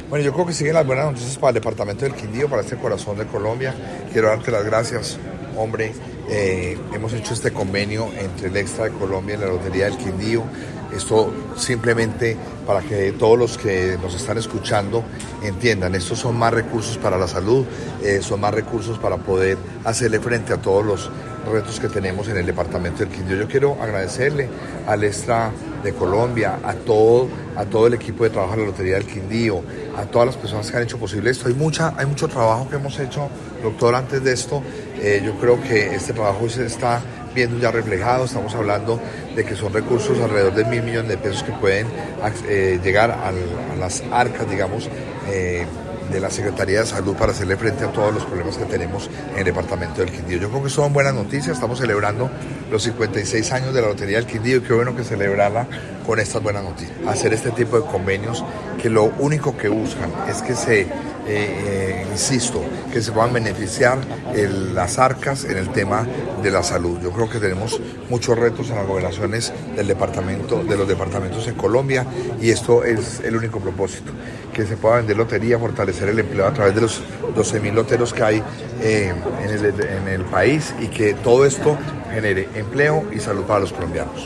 Bueno, yo creo que siguen las buenas noticias para el departamento del Quindío, para este corazón de Colombia. Quiero darte las gracias, hombre. Hemos hecho este convenio entre el Extra de Colombia y la Lotería del Quindío. Esto simplemente para que todos los que nos están escuchando entiendan, estos son más recursos para la salud, son más recursos para poder hacerle frente a todos los retos que tenemos en el departamento del Quindío. Yo quiero agradecerle al Extra de Colombia, a todo el equipo de trabajo de la Lotería del Quindío, a todas las personas que han hecho posible esto. Hay mucho trabajo que hemos hecho, doctor, antes de esto. Yo creo que este trabajo se está viendo ya reflejado. Estamos hablando de que son recursos alrededor de 1.000 millones de pesos que pueden llegar a las arcas, digamos, de la Secretaría de Salud para hacerle frente a todos los problemas que tenemos en el departamento del Quindío. Yo creo que son buenas noticias. Estamos celebrando los 56 años de la Lotería del Quindío y qué bueno que celebrarla con estas buenas noticias. Hacer este tipo de convenios que lo único que buscan es que insisto, que se puedan beneficiar las arcas en el tema de la salud. Yo creo que tenemos muchos retos en las gobernaciones de los departamentos en Colombia, y esto es el único propósito, que se pueda vender lotería, fortalecer el empleo a través de los 12.000 loteros que hay en el país, y que todo esto genere empleo y salud para los colombianos.